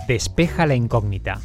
Despeja la incógnita.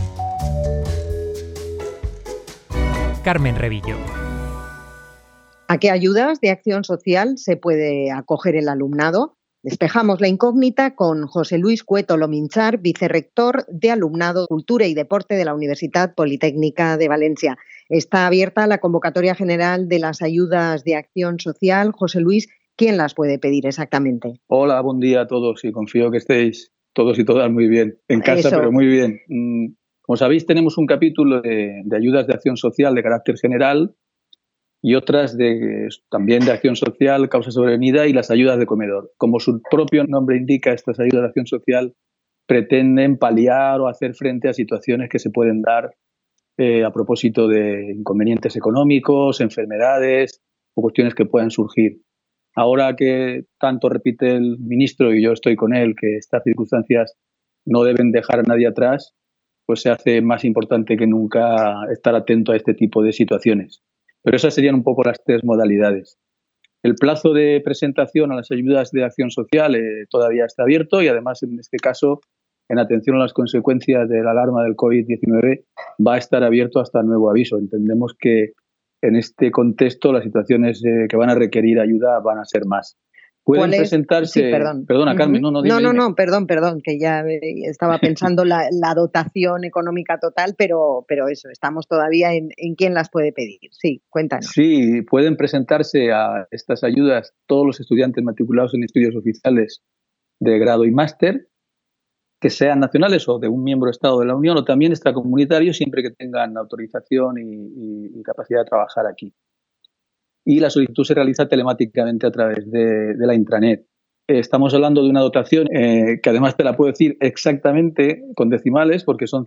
Carmen Revillo. ¿A qué ayudas de acción social se puede acoger el alumnado? Despejamos la incógnita con José Luis Cueto Lominchar, vicerrector de Alumnado, Cultura y Deporte de la Universidad Politécnica de Valencia. Está abierta la convocatoria general de las ayudas de acción social. José Luis, ¿quién las puede pedir exactamente? Hola, buen día a todos y confío que estéis todos y todas muy bien. En casa, pero muy bien. Como sabéis, tenemos un capítulo de ayudas de acción social de carácter general y otras también de acción social, causa sobrevenida y las ayudas de comedor. Como su propio nombre indica, estas ayudas de acción social pretenden paliar o hacer frente a situaciones que se pueden dar a propósito de inconvenientes económicos, enfermedades o cuestiones que puedan surgir. Ahora que tanto repite el ministro y yo estoy con él, que estas circunstancias no deben dejar a nadie atrás, pues se hace más importante que nunca estar atento a este tipo de situaciones. Pero esas serían un poco las tres modalidades. El plazo de presentación a las ayudas de acción social todavía está abierto y además en este caso, en atención a las consecuencias de la alarma del COVID-19, va a estar abierto hasta nuevo aviso. Entendemos que en este contexto las situaciones que van a requerir ayuda van a ser más. Pueden presentarse... Sí, perdón. Perdona, Carmen. No, perdón, que ya estaba pensando la dotación económica total, pero eso, estamos todavía en quién las puede pedir. Sí, cuéntanos. Sí, pueden presentarse a estas ayudas todos los estudiantes matriculados en estudios oficiales de grado y máster, que sean nacionales o de un miembro Estado de la Unión o también extracomunitarios, siempre que tengan autorización y capacidad de trabajar aquí. Y la solicitud se realiza telemáticamente a través de la intranet. Estamos hablando de una dotación que además te la puedo decir exactamente con decimales porque son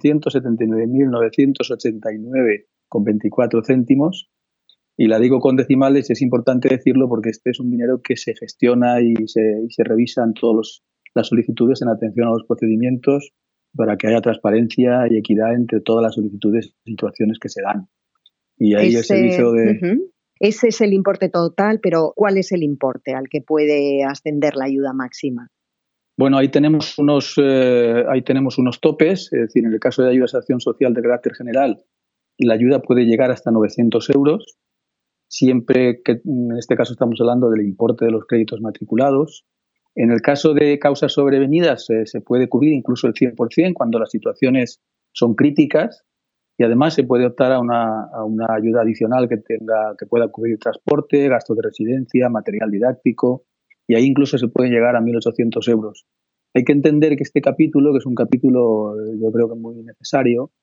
179.989,24 céntimos y la digo con decimales, es importante decirlo porque este es un dinero que se gestiona y se revisan todas las solicitudes en atención a los procedimientos para que haya transparencia y equidad entre todas las solicitudes y situaciones que se dan. Y ahí el servicio de... Ese es el importe total, pero ¿cuál es el importe al que puede ascender la ayuda máxima? Bueno, ahí tenemos unos topes, es decir, en el caso de ayudas de acción social de carácter general, la ayuda puede llegar hasta 900 euros, siempre que en este caso estamos hablando del importe de los créditos matriculados. En el caso de causas sobrevenidas se puede cubrir incluso el 100% cuando las situaciones son críticas. Y además se puede optar a una ayuda adicional que pueda cubrir transporte, gastos de residencia, material didáctico, y ahí incluso se puede llegar a 1.800 euros. Hay que entender que este capítulo, que es un capítulo yo creo que muy necesario,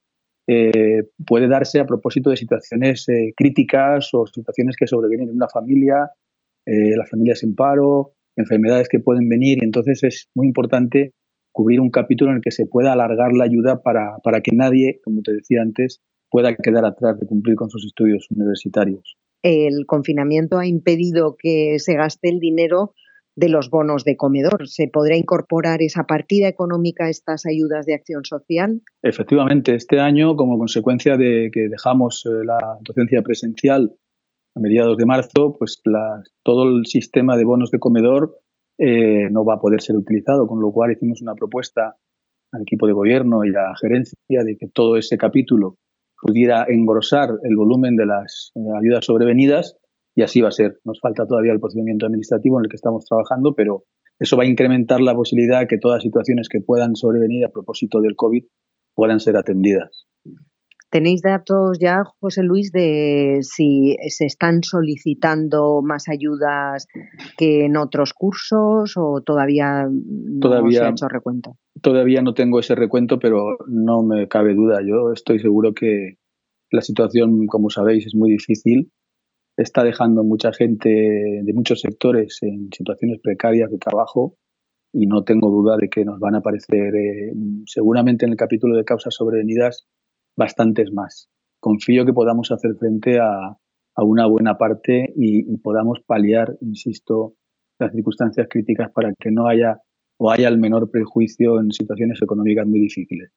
puede darse a propósito de situaciones críticas o situaciones que sobrevienen en una familia, las familias en paro, enfermedades que pueden venir, y entonces es muy importante cubrir un capítulo en el que se pueda alargar la ayuda para que nadie, como te decía antes, pueda quedar atrás de cumplir con sus estudios universitarios. El confinamiento ha impedido que se gaste el dinero de los bonos de comedor. ¿Se podrá incorporar esa partida económica a estas ayudas de acción social? Efectivamente, este año, como consecuencia de que dejamos la docencia presencial a mediados de marzo, pues todo el sistema de bonos de comedor no va a poder ser utilizado, con lo cual hicimos una propuesta al equipo de gobierno y a la gerencia de que todo ese capítulo pudiera engrosar el volumen de las ayudas sobrevenidas y así va a ser. Nos falta todavía el procedimiento administrativo en el que estamos trabajando, pero eso va a incrementar la posibilidad de que todas las situaciones que puedan sobrevenir a propósito del COVID puedan ser atendidas. ¿Tenéis datos ya, José Luis, de si se están solicitando más ayudas que en otros cursos o todavía no se ha hecho recuento? Todavía no tengo ese recuento, pero no me cabe duda. Yo estoy seguro que la situación, como sabéis, es muy difícil. Está dejando mucha gente de muchos sectores en situaciones precarias de trabajo y no tengo duda de que nos van a aparecer seguramente en el capítulo de causas sobrevenidas bastantes más. Confío que podamos hacer frente a una buena parte y podamos paliar, insisto, las circunstancias críticas para que no haya el menor prejuicio en situaciones económicas muy difíciles.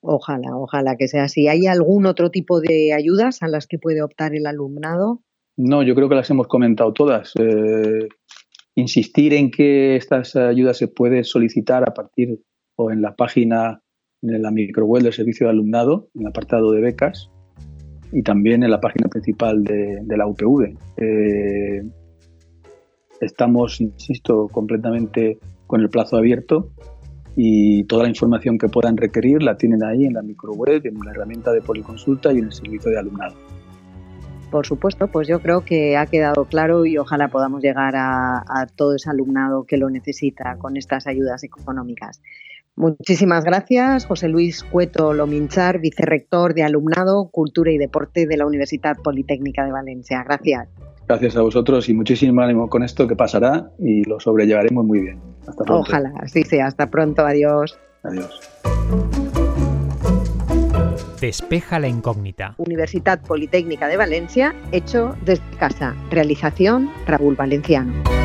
Ojalá que sea así. ¿Hay algún otro tipo de ayudas a las que puede optar el alumnado? No, yo creo que las hemos comentado todas. Insistir en que estas ayudas se pueden solicitar a partir o en la página en la microweb del Servicio de Alumnado, en el apartado de becas, y también en la página principal de la UPV. Estamos, insisto, completamente con el plazo abierto y toda la información que puedan requerir la tienen ahí en la microweb, en la herramienta de policonsulta y en el servicio de alumnado. Por supuesto, pues yo creo que ha quedado claro y ojalá podamos llegar a todo ese alumnado que lo necesita con estas ayudas económicas. Muchísimas gracias, José Luis Cueto Lominchar, vicerrector de Alumnado, Cultura y Deporte de la Universidad Politécnica de Valencia. Gracias. Gracias a vosotros y muchísimo ánimo con esto, que pasará y lo sobrellevaremos muy bien. Hasta pronto. Ojalá, así sea. Hasta pronto. Adiós. Adiós. Despeja la incógnita. Universidad Politécnica de Valencia, hecho desde casa. Realización Raúl Valenciano.